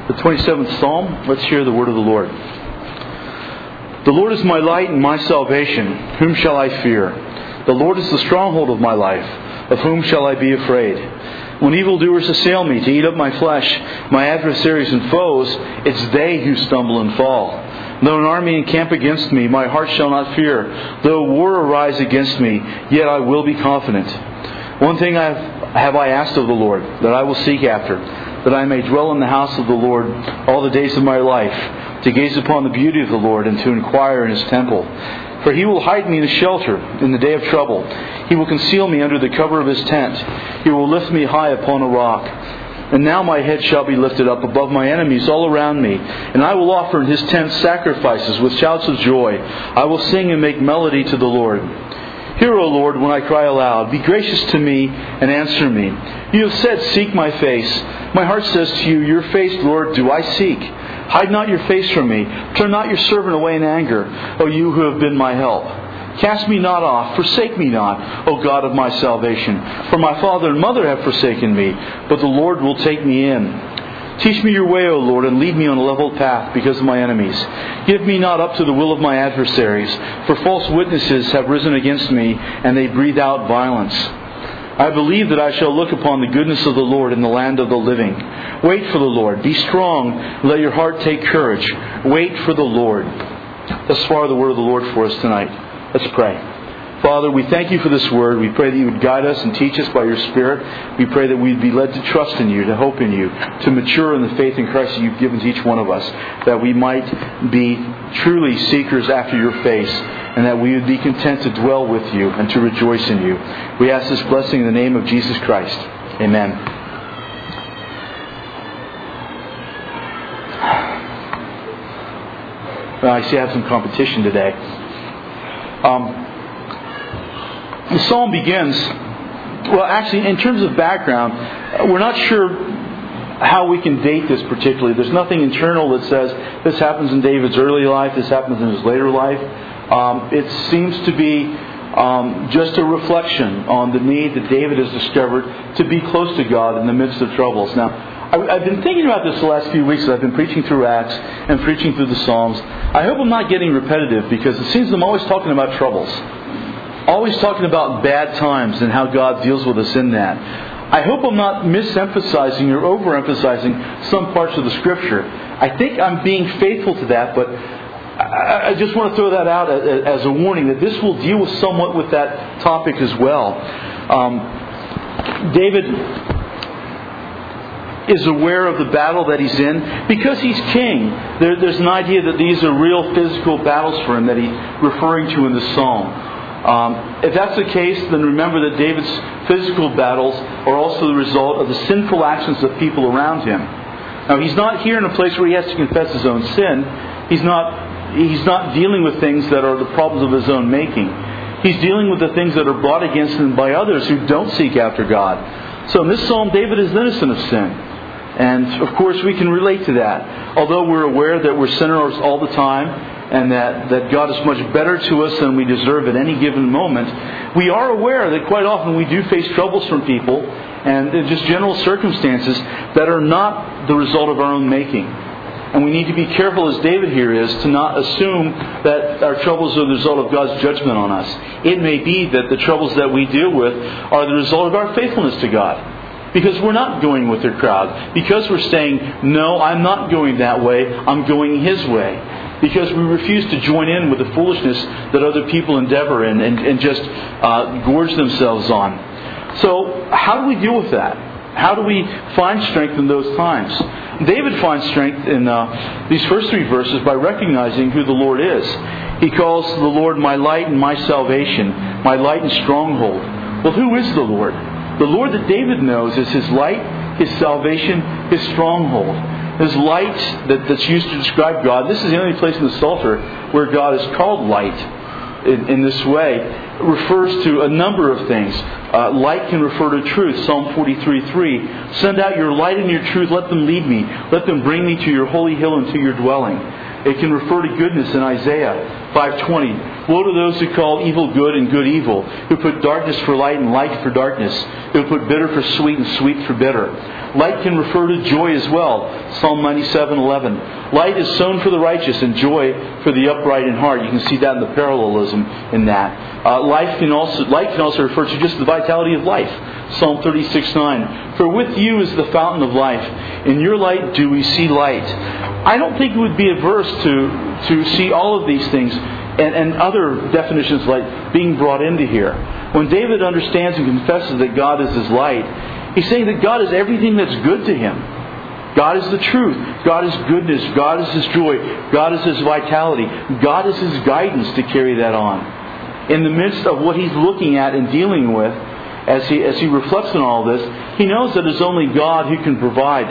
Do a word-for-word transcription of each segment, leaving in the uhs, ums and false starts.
the twenty-seventh Psalm. Let's hear the word of the Lord. The Lord is my light and my salvation. Whom shall I fear? The Lord is the stronghold of my life. Of whom shall I be afraid? When evildoers assail me to eat up my flesh, my adversaries and foes, it's they who stumble and fall. Though an army encamp against me, my heart shall not fear. Though war arise against me, yet I will be confident. One thing I have, have I asked of the Lord, that I will seek after, that I may dwell in the house of the Lord all the days of my life, to gaze upon the beauty of the Lord and to inquire in His temple. For He will hide me in a shelter in the day of trouble. He will conceal me under the cover of His tent. He will lift me high upon a rock. And now my head shall be lifted up above my enemies all around me. And I will offer in His tent sacrifices with shouts of joy. I will sing and make melody to the Lord. Hear, O Lord, when I cry aloud. Be gracious to me and answer me. You have said, seek my face. My heart says to you, your face, Lord, do I seek. Hide not your face from me. Turn not your servant away in anger, O you who have been my help. Cast me not off, forsake me not, O God of my salvation. For my father and mother have forsaken me, but the Lord will take me in. Teach me your way, O Lord, and lead me on a level path because of my enemies. Give me not up to the will of my adversaries, for false witnesses have risen against me, and they breathe out violence. I believe that I shall look upon the goodness of the Lord in the land of the living. Wait for the Lord. Be strong. Let your heart take courage. Wait for the Lord. Thus far the word of the Lord for us tonight. Let's pray. Father, we thank You for this word. We pray that You would guide us and teach us by Your Spirit. We pray that we'd be led to trust in You, to hope in You, to mature in the faith in Christ that You've given to each one of us, that we might be truly seekers after Your face, and that we would be content to dwell with You and to rejoice in You. We ask this blessing in the name of Jesus Christ. Amen. Well, I see I have some competition today. Um, the psalm begins, well, actually, in terms of background, we're not sure how we can date this particularly. There's nothing internal that says this happens in David's early life, this happens in his later life. Um, it seems to be um, just a reflection on the need that David has discovered to be close to God in the midst of troubles. Now, I, I've been thinking about this the last few weeks as I've been preaching through Acts and preaching through the Psalms. I hope I'm not getting repetitive, because it seems I'm always talking about troubles. Always talking about bad times and how God deals with us in that. I hope I'm not misemphasizing or overemphasizing some parts of the Scripture. I think I'm being faithful to that, but I just want to throw that out as a warning that this will deal with somewhat with that topic as well. Um, David is aware of the battle that he's in because he's king. There, there's an idea that these are real physical battles for him that he's referring to in the psalm. Um, if that's the case, then remember that David's physical battles are also the result of the sinful actions of people around him. Now, he's not here in a place where he has to confess his own sin. He's not, he's not dealing with things that are the problems of his own making. He's dealing with the things that are brought against him by others who don't seek after God. So in this psalm, David is innocent of sin. And, of course, we can relate to that. Although we're aware that we're sinners all the time and that, that God is much better to us than we deserve at any given moment, we are aware that quite often we do face troubles from people and just general circumstances that are not the result of our own making. And we need to be careful, as David here is, to not assume that our troubles are the result of God's judgment on us. It may be that the troubles that we deal with are the result of our faithfulness to God. Because we're not going with the crowd. Because we're saying, no, I'm not going that way. I'm going His way. Because we refuse to join in with the foolishness that other people endeavor in and, and just uh, gorge themselves on. So how do we deal with that? How do we find strength in those times? David finds strength in uh, these first three verses by recognizing who the Lord is. He calls the Lord my light and my salvation, my light and stronghold. Well, who is the Lord? The Lord that David knows is His light, His salvation, His stronghold. His light that, that's used to describe God. This is the only place in the Psalter where God is called light in, in this way. It refers to a number of things. Uh, light can refer to truth. Psalm forty-three three. Send out your light and your truth. Let them lead me. Let them bring me to your holy hill and to your dwelling. It can refer to goodness in Isaiah five twenty. Woe to those who call evil good and good evil, who put darkness for light and light for darkness, who put bitter for sweet and sweet for bitter. Light can refer to joy as well. Psalm ninety-seven eleven. Light is sown for the righteous and joy for the upright in heart. You can see that in the parallelism in that. Uh, life can also light can also refer to just the vitality of life. Psalm thirty-six nine. For with you is the fountain of life. In your light do we see light. I don't think it would be adverse to, to see all of these things and, and other definitions like being brought into here. When David understands and confesses that God is his light, he's saying that God is everything that's good to him. God is the truth. God is goodness. God is his joy. God is his vitality. God is his guidance to carry that on. In the midst of what he's looking at and dealing with, as he as he reflects on all this, he knows that it's only God who can provide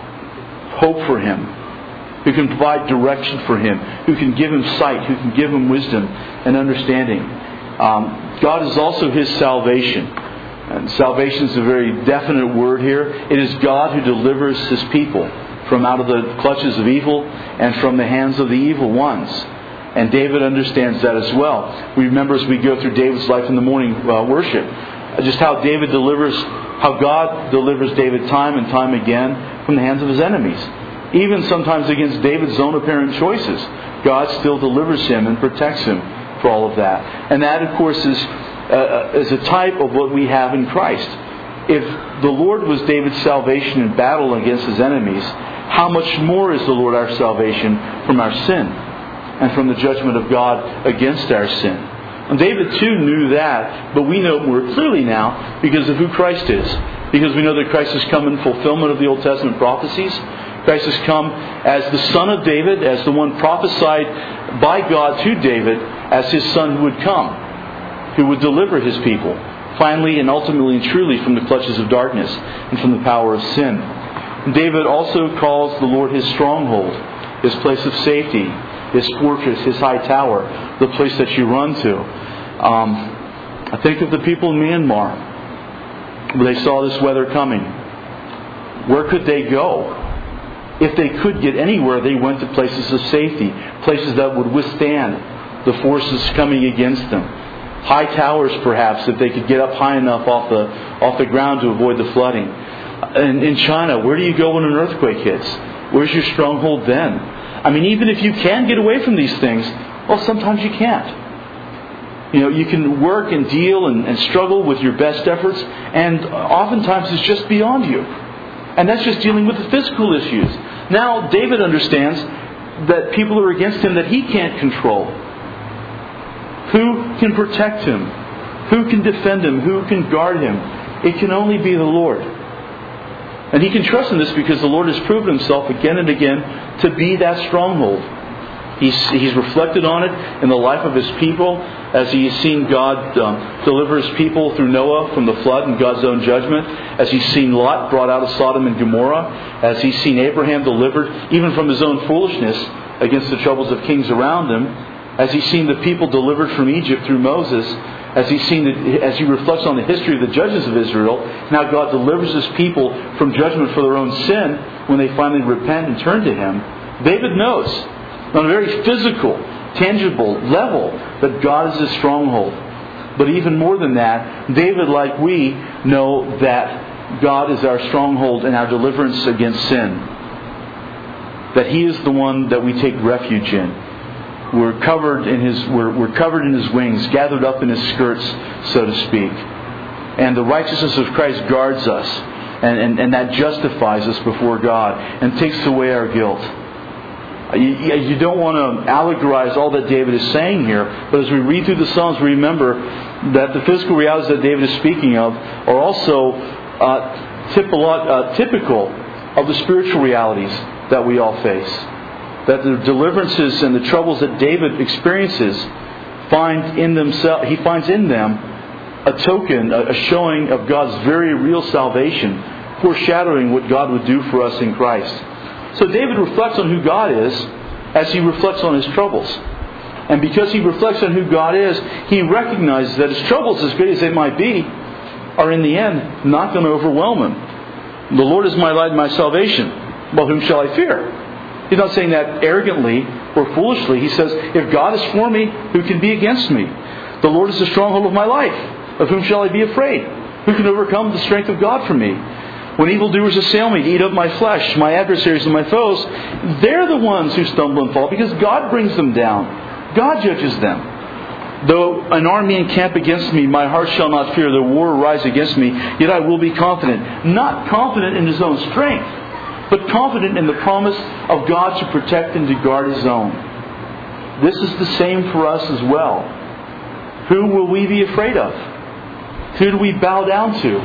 hope for him, who can provide direction for him, who can give him sight, who can give him wisdom and understanding. Um, God is also his salvation. And salvation is a very definite word here. It is God who delivers his people from out of the clutches of evil and from the hands of the evil ones. And David understands that as well. We remember as we go through David's life in the morning uh, worship, just how David delivers, how God delivers David time and time again from the hands of his enemies. Even sometimes against David's own apparent choices, God still delivers him and protects him for all of that. And that, of course, is, uh, is a type of what we have in Christ. If the Lord was David's salvation in battle against his enemies, how much more is the Lord our salvation from our sin and from the judgment of God against our sin? And David too knew that, but we know it more clearly now because of who Christ is. Because we know that Christ has come in fulfillment of the Old Testament prophecies. Christ has come as the Son of David, as the one prophesied by God to David as his Son who would come, who would deliver his people, finally and ultimately and truly from the clutches of darkness and from the power of sin. David also calls the Lord his stronghold, his place of safety, his fortress, his high tower, the place that you run to. Um, I think of the people in Myanmar. When they saw this weather coming, where could they go? If they could get anywhere, they went to places of safety, places that would withstand the forces coming against them. High towers, perhaps, if they could get up high enough off the off the ground to avoid the flooding. In, in China, where do you go when an earthquake hits? Where's your stronghold then? I mean, even if you can get away from these things, well, sometimes you can't. You know, you can work and deal and, and struggle with your best efforts, and oftentimes it's just beyond you. And that's just dealing with the physical issues. Now, David understands that people are against him that he can't control. Who can protect him? Who can defend him? Who can guard him? It can only be the Lord. And he can trust in this because the Lord has proven himself again and again to be that stronghold. He's, he's reflected on it in the life of his people as he's seen God um, deliver his people through Noah from the flood and God's own judgment, as he's seen Lot brought out of Sodom and Gomorrah, as he's seen Abraham delivered even from his own foolishness against the troubles of kings around him, as he's seen the people delivered from Egypt through Moses, as he's seen the, as he reflects on the history of the judges of Israel. Now God delivers his people from judgment for their own sin when they finally repent and turn to him. David knows on a very physical, tangible level that God is his stronghold. But even more than that, David, like we, know that God is our stronghold and our deliverance against sin. That he is the one that we take refuge in. We're covered in his we're, we're covered in his wings, gathered up in his skirts, so to speak. And the righteousness of Christ guards us, and, and, and that justifies us before God and takes away our guilt. You, you don't want to allegorize all that David is saying here, but as we read through the Psalms, we remember that the physical realities that David is speaking of are also uh, typolo- uh, typical of the spiritual realities that we all face. That the deliverances and the troubles that David experiences find in themselves, he finds in them a token, a showing of God's very real salvation, foreshadowing what God would do for us in Christ. So David reflects on who God is as he reflects on his troubles. And because he reflects on who God is, he recognizes that his troubles, as great as they might be, are in the end not going to overwhelm him. The Lord is my light and my salvation. Well, whom shall I fear? He's not saying that arrogantly or foolishly. He says, if God is for me, who can be against me? The Lord is the stronghold of my life. Of whom shall I be afraid? Who can overcome the strength of God for me? When evildoers assail me to eat up my flesh, my adversaries and my foes, they're the ones who stumble and fall because God brings them down. God judges them. Though an army encamp against me, my heart shall not fear. The war rise against me, yet I will be confident. Not confident in his own strength, but confident in the promise of God to protect and to guard his own. This is the same for us as well. Who will we be afraid of? Who do we bow down to?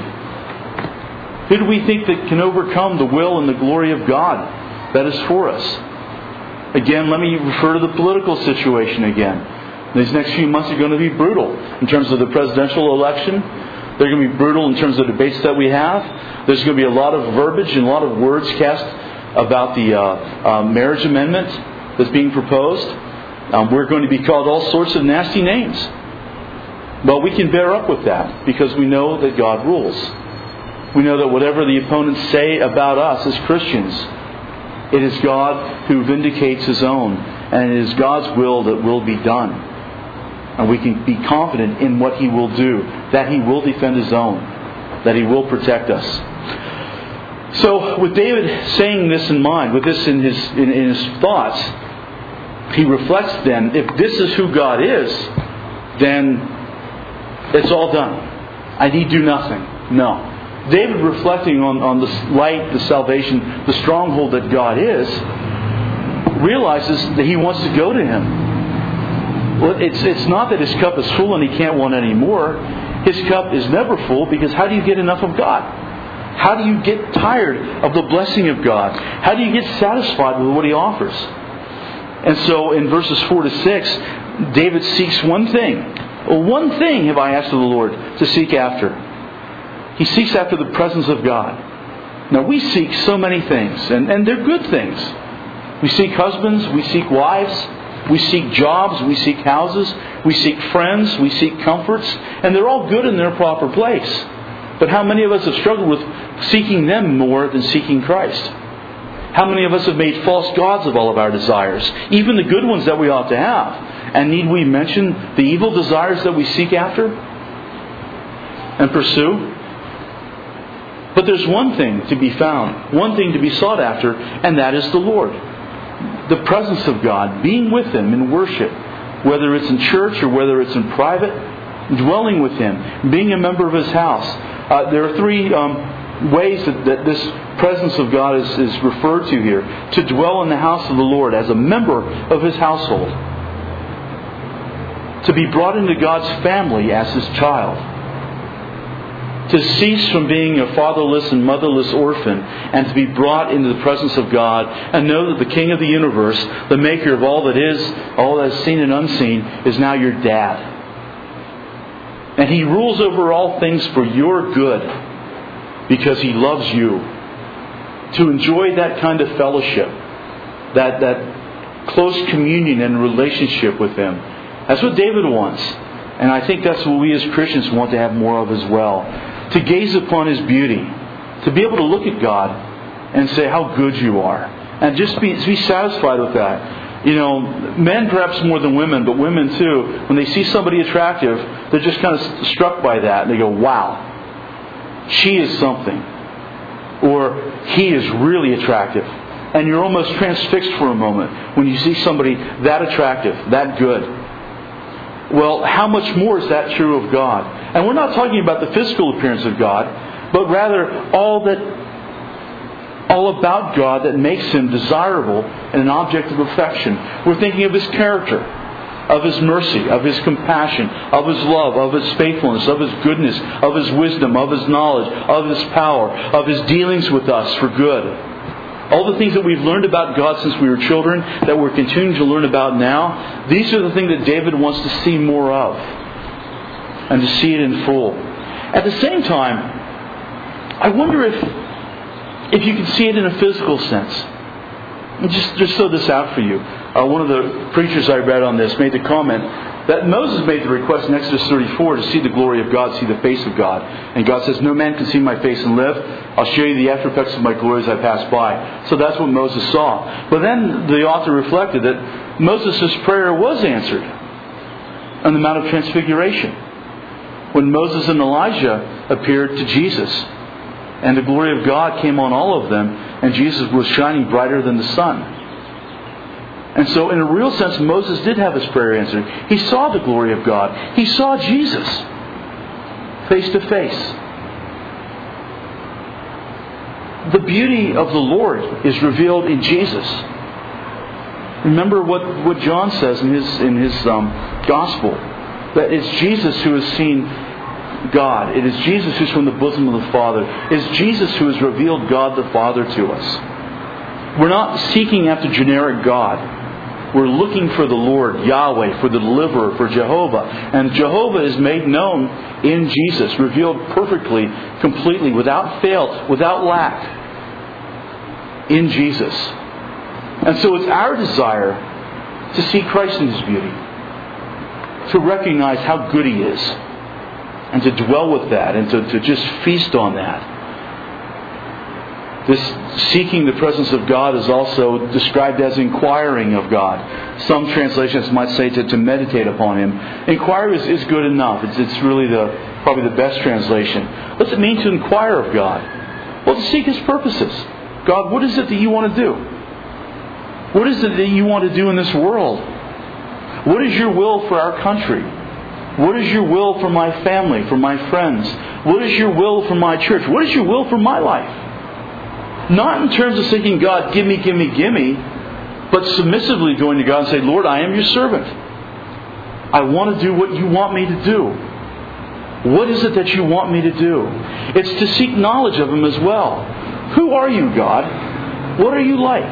Who do we think that can overcome the will and the glory of God that is for us? Again, let me refer to the political situation again. These next few months are going to be brutal in terms of the presidential election. They're going to be brutal in terms of the debates that we have. There's going to be a lot of verbiage and a lot of words cast about the uh, uh, marriage amendment that's being proposed. Um, we're going to be called all sorts of nasty names. But we can bear up with that because we know that God rules. We know that whatever the opponents say about us as Christians, it is God who vindicates his own. And it is God's will that will be done. And we can be confident in what he will do. That he will defend his own. That he will protect us. So with David saying this in mind, with this in his, in, in his thoughts, he reflects then, if this is who God is, then it's all done. I need do nothing. No. David, reflecting on, on the light, the salvation, the stronghold that God is, realizes that he wants to go to him. Well, it's it's not that his cup is full and he can't want any more. His cup is never full because how do you get enough of God? How do you get tired of the blessing of God? How do you get satisfied with what he offers? And so in verses four to six, David seeks one thing. One thing have I asked of the Lord to seek after. He seeks after the presence of God. Now we seek so many things, and, and they're good things. We seek husbands, we seek wives, we seek jobs, we seek houses, we seek friends, we seek comforts, and they're all good in their proper place. But how many of us have struggled with seeking them more than seeking Christ? How many of us have made false gods of all of our desires, even the good ones that we ought to have? And need we mention the evil desires that we seek after and pursue? But there's one thing to be found, one thing to be sought after, and that is the Lord. The presence of God, being with Him in worship, whether it's in church or whether it's in private, dwelling with Him, being a member of His house. Uh, there are three um, ways that, that this presence of God is, is referred to here. To dwell in the house of the Lord as a member of His household. To be brought into God's family as His child. To cease from being a fatherless and motherless orphan and to be brought into the presence of God and know that the King of the universe, the maker of all that is, all that is seen and unseen, is now your dad. And He rules over all things for your good because He loves you. To enjoy that kind of fellowship, that, that close communion and relationship with Him. That's what David wants. And I think that's what we as Christians want to have more of as well. To gaze upon His beauty. To be able to look at God and say how good you are. And just be, be satisfied with that. You know, men perhaps more than women, but women too. When they see somebody attractive, they're just kind of struck by that. And they go, wow, she is something. Or he is really attractive. And you're almost transfixed for a moment when you see somebody that attractive, that good. Well, how much more is that true of God? And we're not talking about the physical appearance of God, but rather all that, all about God that makes Him desirable and an object of affection. We're thinking of His character, of His mercy, of His compassion, of His love, of His faithfulness, of His goodness, of His wisdom, of His knowledge, of His power, of His dealings with us for good. All the things that we've learned about God since we were children, that we're continuing to learn about now, these are the things that David wants to see more of. And to see it in full. At the same time, I wonder if if you can see it in a physical sense. And just, just throw this out for you. Uh, one of the preachers I read on this made the comment That Moses made the request in Exodus thirty-four to see the glory of God, see the face of God. And God says, no man can see my face and live. I'll show you the after effects of my glory as I pass by. So that's what Moses saw. But then the author reflected that Moses' prayer was answered on the Mount of Transfiguration, when Moses and Elijah appeared to Jesus. And the glory of God came on all of them, and Jesus was shining brighter than the sun. And so in a real sense, Moses did have his prayer answered. He saw the glory of God. He saw Jesus face to face. The beauty of the Lord is revealed in Jesus. Remember what, what John says in his in his um, gospel, that it's Jesus who has seen God. It is Jesus who's from the bosom of the Father. It is Jesus who has revealed God the Father to us. We're not seeking after generic God. We're looking for the Lord, Yahweh, for the deliverer, for Jehovah. And Jehovah is made known in Jesus, revealed perfectly, completely, without fail, without lack, in Jesus. And so it's our desire to see Christ in His beauty, to recognize how good He is, and to dwell with that, and to, to just feast on that. This seeking the presence of God is also described as inquiring of God. Some translations might say to, to meditate upon Him. Inquire is, is good enough. It's, it's really the probably the best translation. What's it mean to inquire of God? Well, to seek His purposes. God, what is it that you want to do? What is it that you want to do in this world? What is your will for our country? What is your will for my family, for my friends? What is your will for my church? What is your will for my life? Not in terms of thinking, God, give me, give me, give me, but submissively going to God and say, Lord, I am your servant. I want to do what you want me to do. What is it that you want me to do? It's to seek knowledge of Him as well. Who are you, God? What are you like?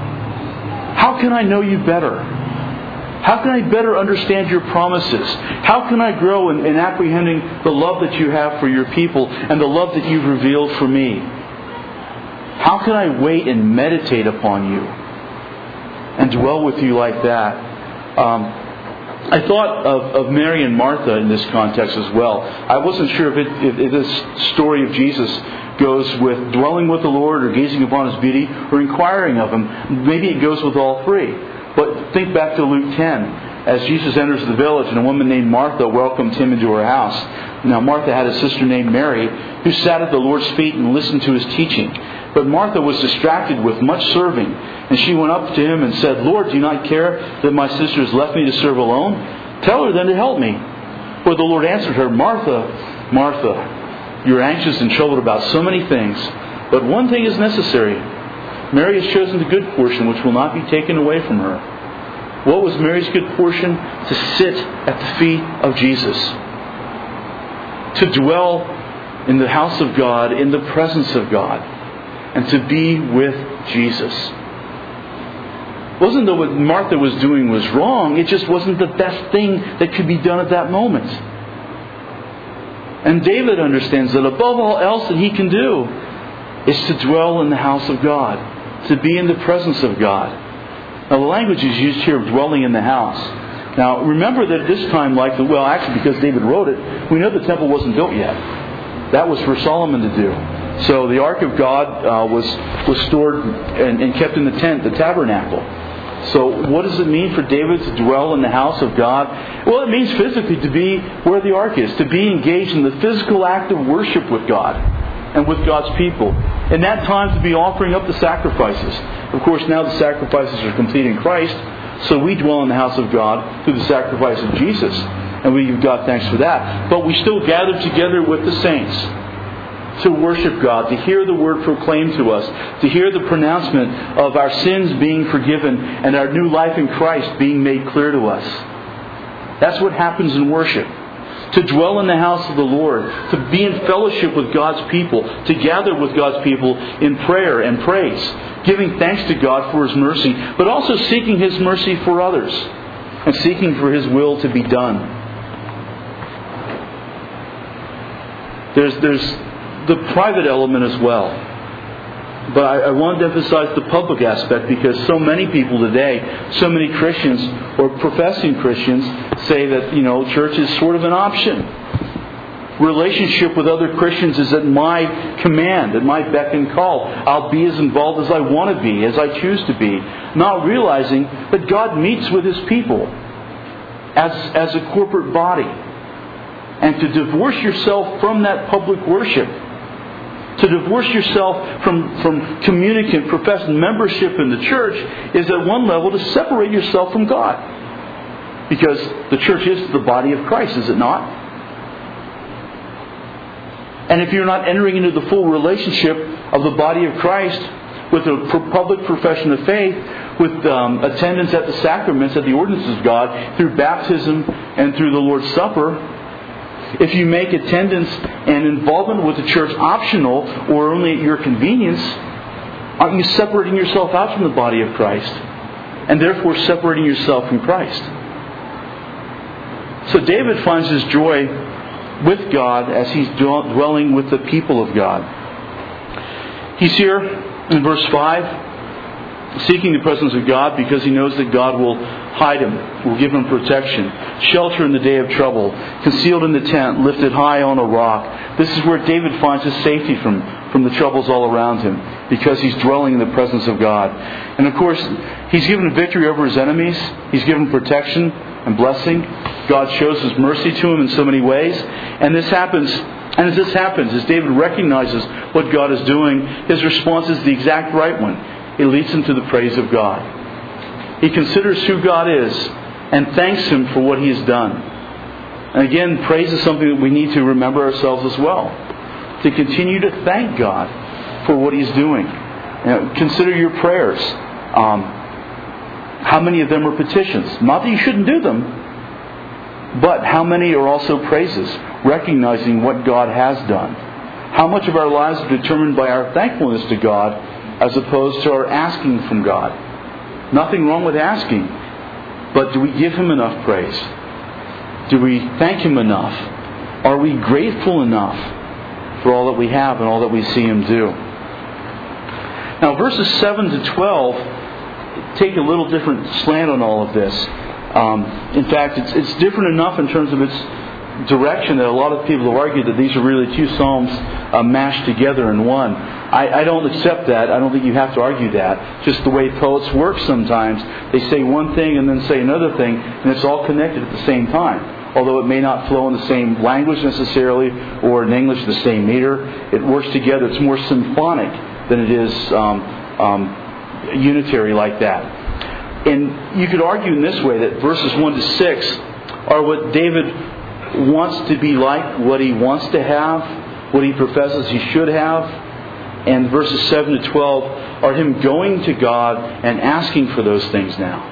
How can I know you better? How can I better understand your promises? How can I grow in, in apprehending the love that you have for your people and the love that you've revealed for me? How can I wait and meditate upon you and dwell with you like that? Um, I thought of, of Mary and Martha in this context as well. I wasn't sure if, it, if, if this story of Jesus goes with dwelling with the Lord or gazing upon His beauty or inquiring of Him. Maybe it goes with all three. But think back to Luke ten. As Jesus enters the village and a woman named Martha welcomed Him into her house. Now Martha had a sister named Mary who sat at the Lord's feet and listened to His teaching. But Martha was distracted with much serving. And she went up to Him and said, Lord, do you not care that my sister has left me to serve alone? Tell her then to help me. But the Lord answered her, Martha, Martha, you are anxious and troubled about so many things. But one thing is necessary. Mary has chosen the good portion which will not be taken away from her. What was Mary's good portion? To sit at the feet of Jesus. To dwell in the house of God, in the presence of God. And to be with Jesus. It wasn't that what Martha was doing was wrong. It just wasn't the best thing that could be done at that moment. And David understands that above all else that he can do is to dwell in the house of God. To be in the presence of God. Now the language is used here of dwelling in the house. Now remember that at this time, like the, well actually because David wrote it, we know the temple wasn't built yet. That was for Solomon to do. So the Ark of God uh, was was stored and, and kept in the tent, the tabernacle. So what does it mean for David to dwell in the house of God? Well, it means physically to be where the Ark is, to be engaged in the physical act of worship with God and with God's people. In that time to be offering up the sacrifices. Of course, now the sacrifices are complete in Christ, so we dwell in the house of God through the sacrifice of Jesus. And we give God thanks for that. But we still gather together with the saints to worship God, to hear the Word proclaimed to us, to hear the pronouncement of our sins being forgiven and our new life in Christ being made clear to us. That's what happens in worship. To dwell in the house of the Lord, to be in fellowship with God's people, to gather with God's people in prayer and praise, giving thanks to God for His mercy, but also seeking His mercy for others and seeking for His will to be done. There's, there's the private element as well. But I, I wanted to emphasize the public aspect because so many people today, so many Christians or professing Christians say that, you know, church is sort of an option. Relationship with other Christians is at my command, at my beck and call. I'll be as involved as I want to be, as I choose to be. Not realizing that God meets with His people as, as a corporate body. And to divorce yourself from that public worship, to divorce yourself from, from communicant, professed membership in the church, is at one level to separate yourself from God. Because the church is the body of Christ, is it not? And if you're not entering into the full relationship of the body of Christ with a public profession of faith, with um, attendance at the sacraments, at the ordinances of God, through baptism and through the Lord's Supper, if you make attendance and involvement with the church optional or only at your convenience, aren't you separating yourself out from the body of Christ? And therefore separating yourself from Christ. So David finds his joy with God as he's dwelling with the people of God. He's here in verse five, seeking the presence of God because he knows that God will hide him, will give him protection, shelter in the day of trouble, concealed in the tent, lifted high on a rock. This is where David finds his safety from, from the troubles all around him, because he's dwelling in the presence of God. And of course, he's given victory over his enemies. He's given protection and blessing. God shows His mercy to him in so many ways. And this happens, and as this happens, as David recognizes what God is doing, his response is the exact right one. It leads him to the praise of God. He considers who God is and thanks Him for what He has done. And again, praise is something that we need to remember ourselves as well. To continue to thank God for what He's doing. You know, consider your prayers. Um, how many of them are petitions? Not that you shouldn't do them, but how many are also praises, recognizing what God has done? How much of our lives are determined by our thankfulness to God as opposed to our asking from God? Nothing wrong with asking, but do we give Him enough praise? Do we thank Him enough? Are we grateful enough for all that we have and all that we see Him do? Now, verses seven to twelve take a little different slant on all of this. Um, in fact, it's, it's different enough in terms of its direction that a lot of people have argued that these are really two psalms uh, mashed together in one. I, I don't accept that. I don't think you have to argue that. Just the way poets work sometimes. They say one thing and then say another thing, and it's all connected at the same time. Although it may not flow in the same language necessarily, or in English the same meter, it works together. It's more symphonic than it is um, um, unitary like that. And you could argue in this way that verses one to six are what David wants to be like, what he wants to have, what he professes he should have. And verses seven to twelve are him going to God and asking for those things now.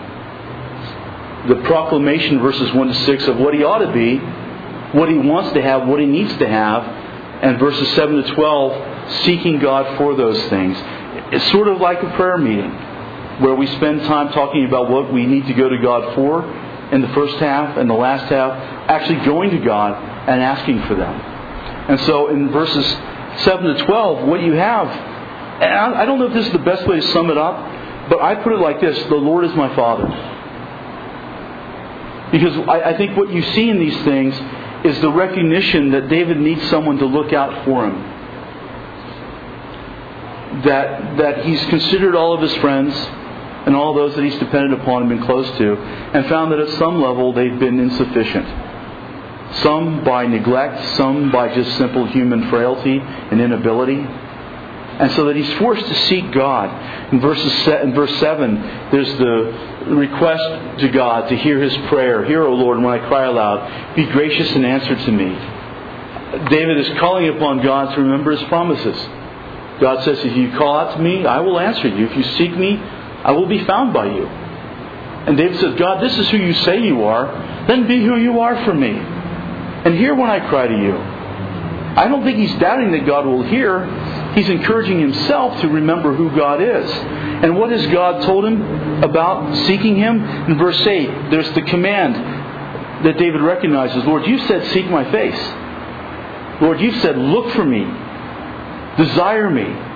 The proclamation, verses one to six, of what he ought to be, what he wants to have, what he needs to have. And verses seven to twelve, seeking God for those things. It's sort of like a prayer meeting, where we spend time talking about what we need to go to God for in the first half and the last half, actually going to God and asking for them. And so in verses seven to twelve, what you have, and I don't know if this is the best way to sum it up, but I put it like this: the Lord is my Father. Because I, I think what you see in these things is the recognition that David needs someone to look out for him. That that he's considered all of his friends and all those that he's depended upon and been close to, and found that at some level they've been insufficient. Some by neglect, some by just simple human frailty and inability. And so that he's forced to seek God. In, verses, in verse seven, there's the request to God to hear his prayer. Hear, O Lord, when I cry aloud, be gracious and answer to me. David is calling upon God to remember his promises. God says, if you call out to me, I will answer you. If you seek me, I will be found by you. And David says, God, this is who you say you are. Then be who you are for me. And hear when I cry to you. I don't think he's doubting that God will hear. He's encouraging himself to remember who God is. And what has God told him about seeking Him? In verse eight, there's the command that David recognizes. Lord, you said, seek my face. Lord, you said, look for me. Desire me.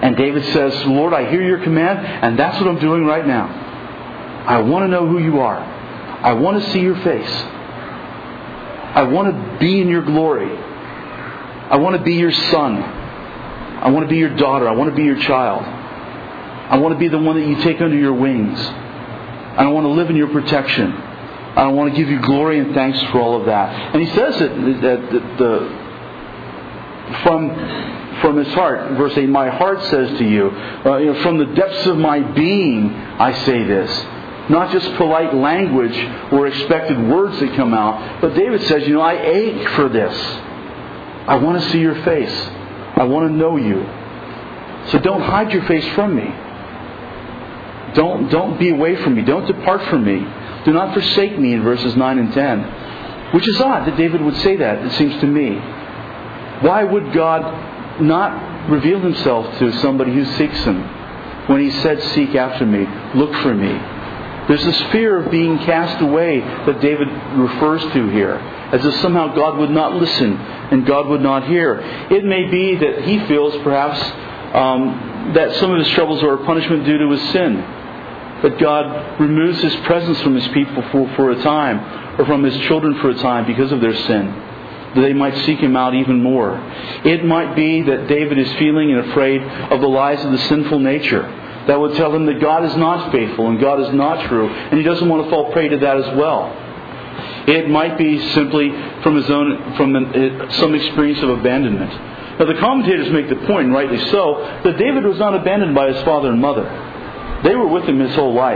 And David says, Lord, I hear your command, and that's what I'm doing right now. I want to know who you are. I want to see your face. I want to be in your glory. I want to be your son. I want to be your daughter. I want to be your child. I want to be the one that you take under your wings. I want to live in your protection. I want to give you glory and thanks for all of that. And he says that, that, that the from from his heart, verse eight, my heart says to you, uh, you know, from the depths of my being, I say this. Not just polite language or expected words that come out, but David says, you know, I ache for this. I want to see your face. I want to know you. So don't hide your face from me. Don't, don't be away from me. Don't depart from me. Do not forsake me in verses nine and ten. Which is odd that David would say that, it seems to me. Why would God not reveal himself to somebody who seeks him when he said, seek after me, look for me? There's this fear of being cast away that David refers to here, as if somehow God would not listen and God would not hear. It may be that he feels perhaps um, that some of his troubles are a punishment due to his sin, that God removes his presence from his people for, for a time, or from his children for a time because of their sin, that they might seek him out even more. It might be that David is feeling and afraid of the lies of the sinful nature that would tell him that God is not faithful and God is not true, and he doesn't want to fall prey to that as well. It might be simply from his own, from the, some experience of abandonment. Now the commentators make the point, and rightly so, that David was not abandoned by his father and mother. They were with him his whole life.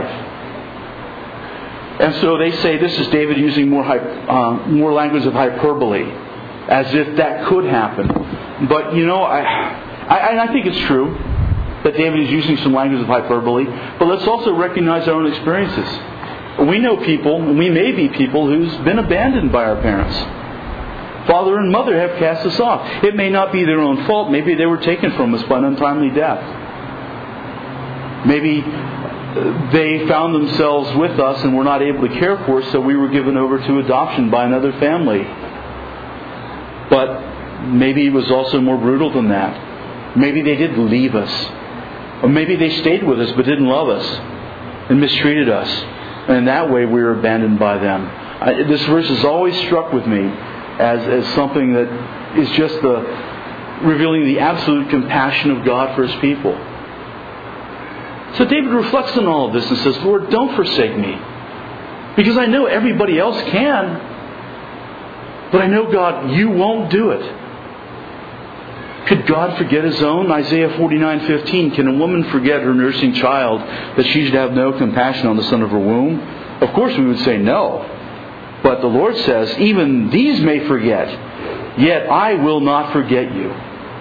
And so they say this is David using more uh, more language of hyperbole, as if that could happen. But you know, I, I, I think it's true that David is using some language of hyperbole. But let's also recognize our own experiences. We know people, and we may be people, who's been abandoned by our parents. Father and mother have cast us off. It may not be their own fault. Maybe they were taken from us by an untimely death. Maybe they found themselves with us and were not able to care for us, so we were given over to adoption by another family. But maybe it was also more brutal than that. Maybe they did leave us. Or maybe they stayed with us but didn't love us and mistreated us. And in that way we were abandoned by them. I, this verse has always struck with me as, as something that is just the revealing the absolute compassion of God for His people. So David reflects on all of this and says, Lord, don't forsake me. Because I know everybody else can. But I know, God, you won't do it. Could God forget His own? Isaiah forty-nine fifteen, can a woman forget her nursing child that she should have no compassion on the son of her womb? Of course we would say no. But the Lord says, even these may forget, yet I will not forget you.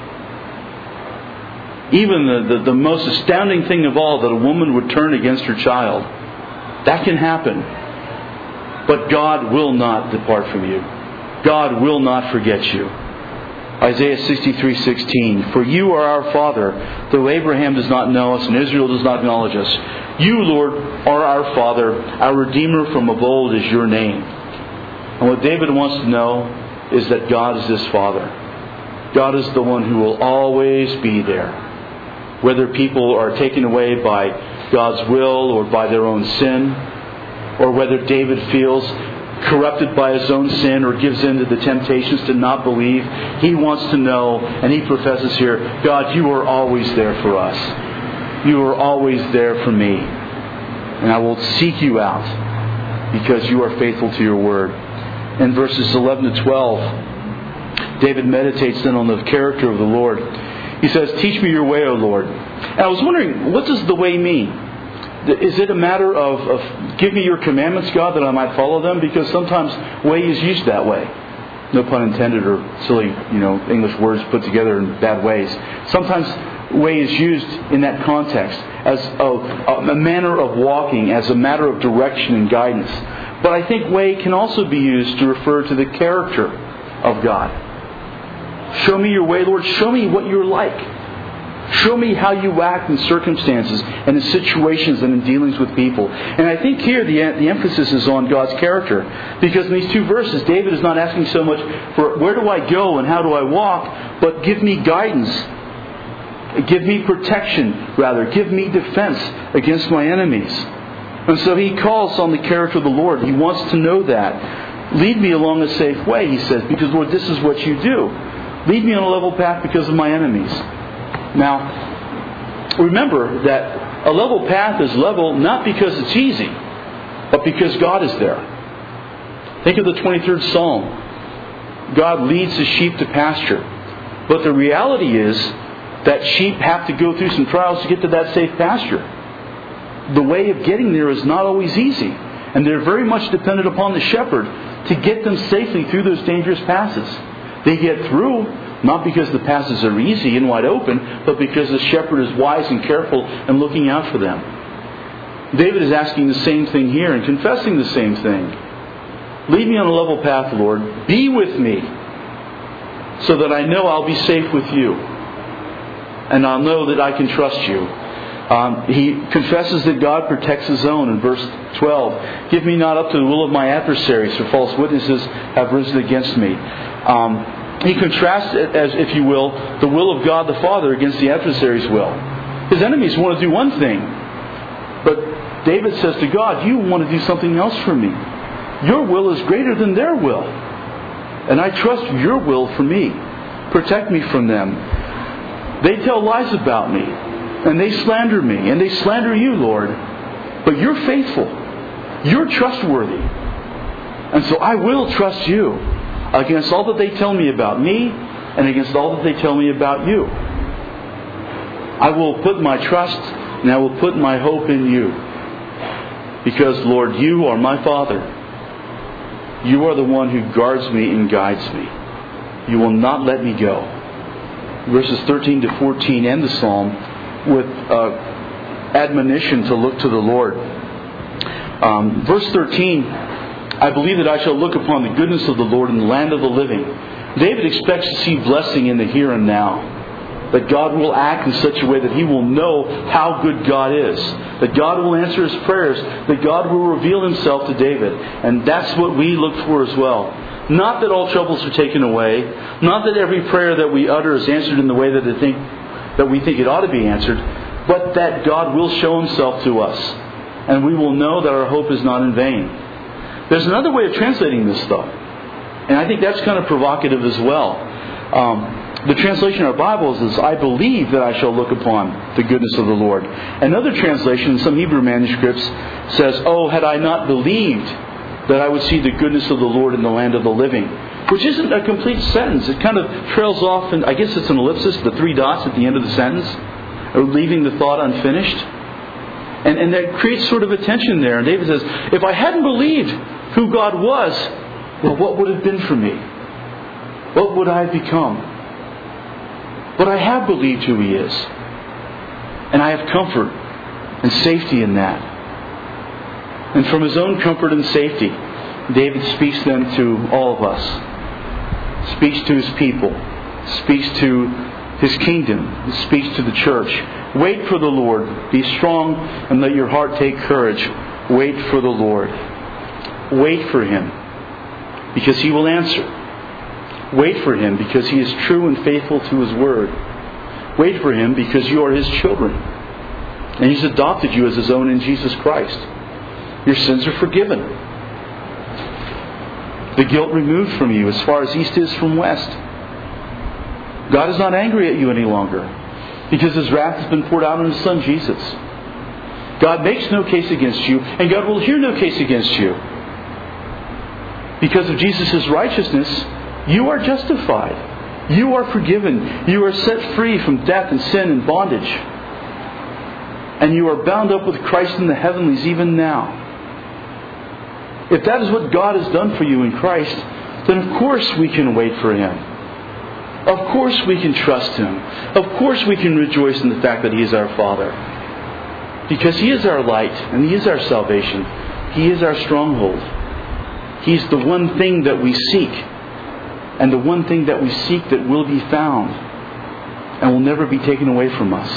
Even the, the, the most astounding thing of all, that a woman would turn against her child. That can happen. But God will not depart from you. God will not forget you. Isaiah sixty-three sixteen, for you are our Father, though Abraham does not know us and Israel does not acknowledge us. You, Lord, are our Father. Our Redeemer from of old is your name. And what David wants to know is that God is his Father. God is the one who will always be there. Whether people are taken away by God's will or by their own sin, or whether David feels corrupted by his own sin or gives in to the temptations to not believe, he wants to know, and he professes here, God, you are always there for us. You are always there for me. And I will seek you out because you are faithful to your word. In verses eleven to twelve, David meditates then on the character of the Lord. He says, teach me your way, O Lord. And I was wondering, what does the way mean? Is it a matter of, of give me your commandments, God, that I might follow them? Because sometimes way is used that way. No pun intended, or silly, you know, English words put together in bad ways. Sometimes way is used in that context as a, a manner of walking, as a matter of direction and guidance. But I think way can also be used to refer to the character of God. Show me your way, Lord. Show me what you're like. Show me how you act in circumstances and in situations and in dealings with people. And I think here the, the emphasis is on God's character. Because in these two verses, David is not asking so much for where do I go and how do I walk, but give me guidance give me protection, rather. Give me defense against my enemies. And so he calls on the character of the Lord. He wants to know that. Lead me along a safe way, he says, because, Lord, this is what you do. Lead me on a level path because of my enemies. Now, remember that a level path is level not because it's easy, but because God is there. Think of the twenty-third Psalm. God leads His sheep to pasture. But the reality is that sheep have to go through some trials to get to that safe pasture. The way of getting there is not always easy. And they're very much dependent upon the shepherd to get them safely through those dangerous passes. They get through, not because the passes are easy and wide open, but because the shepherd is wise and careful and looking out for them. David is asking the same thing here and confessing the same thing. Lead me on a level path, Lord. Be with me so that I know I'll be safe with you. And I'll know that I can trust you. Um, he confesses that God protects His own in verse twelve. Give me not up to the will of my adversaries, for false witnesses have risen against me. Um, he contrasts, as if you will, the will of God the Father against the adversary's will. His enemies want to do one thing, but David says to God, you want to do something else for me. Your will is greater than their will. And I trust your will for me. Protect me from them. They tell lies about me. And they slander me. And they slander you, Lord. But you're faithful. You're trustworthy. And so I will trust you against all that they tell me about me and against all that they tell me about you. I will put my trust and I will put my hope in you. Because, Lord, you are my Father. You are the one who guards me and guides me. You will not let me go. Verses thirteen to fourteen end the psalm with uh, admonition to look to the Lord. Um, verse thirteen, I believe that I shall look upon the goodness of the Lord in the land of the living. David expects to see blessing in the here and now. That God will act in such a way that he will know how good God is. That God will answer his prayers. That God will reveal Himself to David. And that's what we look for as well. Not that all troubles are taken away. Not that every prayer that we utter is answered in the way that, they think, that we think it ought to be answered. But that God will show Himself to us. And we will know that our hope is not in vain. There's another way of translating this though. And I think that's kind of provocative as well. Um, The translation of our Bibles is, I believe that I shall look upon the goodness of the Lord. Another translation in some Hebrew manuscripts says, oh, had I not believed that I would see the goodness of the Lord in the land of the living. Which isn't a complete sentence. It kind of trails off, and I guess it's an ellipsis, the three dots at the end of the sentence, or leaving the thought unfinished. And, and that creates sort of a tension there. And David says, if I hadn't believed who God was, well, what would it have been for me? What would I have become? But I have believed who He is. And I have comfort and safety in that. And from his own comfort and safety, David speaks then to all of us. Speaks to his people. Speaks to His kingdom. Speaks to the church. Wait for the Lord. Be strong and let your heart take courage. Wait for the Lord. Wait for Him, because He will answer. Wait for Him because He is true and faithful to His word. Wait for Him because you are His children. And He's adopted you as His own in Jesus Christ. Your sins are forgiven. The guilt removed from you as far as east is from west. God is not angry at you any longer because His wrath has been poured out on His Son Jesus. God makes no case against you, and God will hear no case against you. Because of Jesus' righteousness, you are justified. You are forgiven. You are set free from death and sin and bondage. And you are bound up with Christ in the heavenlies even now. If that is what God has done for you in Christ, then of course we can wait for Him. Of course we can trust Him. Of course we can rejoice in the fact that He is our Father. Because He is our light and He is our salvation. He is our stronghold. He's the one thing that we seek. And the one thing that we seek that will be found and will never be taken away from us.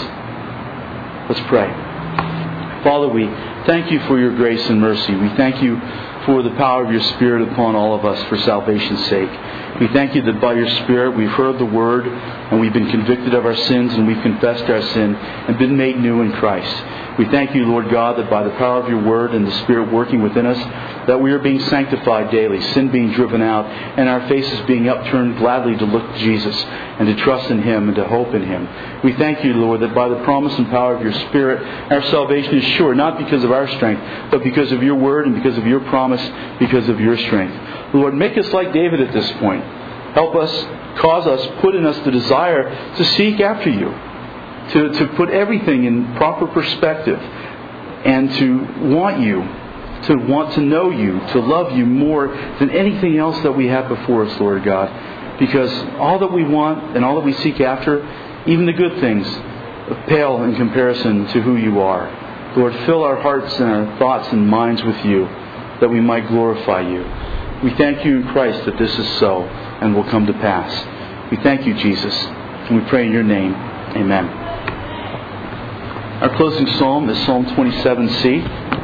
Let's pray. Father, we thank You for Your grace and mercy. We thank You for the power of your Spirit upon all of us for salvation's sake. We thank you that by your Spirit we've heard the Word and we've been convicted of our sins and we've confessed our sin and been made new in Christ. We thank you, Lord God, that by the power of your Word and the Spirit working within us, that we are being sanctified daily, sin being driven out, and our faces being upturned gladly to look to Jesus and to trust in Him and to hope in Him. We thank you, Lord, that by the promise and power of your Spirit, our salvation is sure, not because of our strength, but because of your Word and because of your promise, because of your strength. Lord, make us like David at this point. Help us, cause us, put in us the desire to seek after you, to, to put everything in proper perspective, and to want you, to want to know you, to love you more than anything else that we have before us, Lord God. Because all that we want and all that we seek after, even the good things, pale in comparison to who you are. Lord, fill our hearts and our thoughts and minds with you, that we might glorify you. We thank you in Christ that this is so and will come to pass. We thank you, Jesus, and we pray in your name. Amen. Our closing psalm is Psalm twenty-seven C.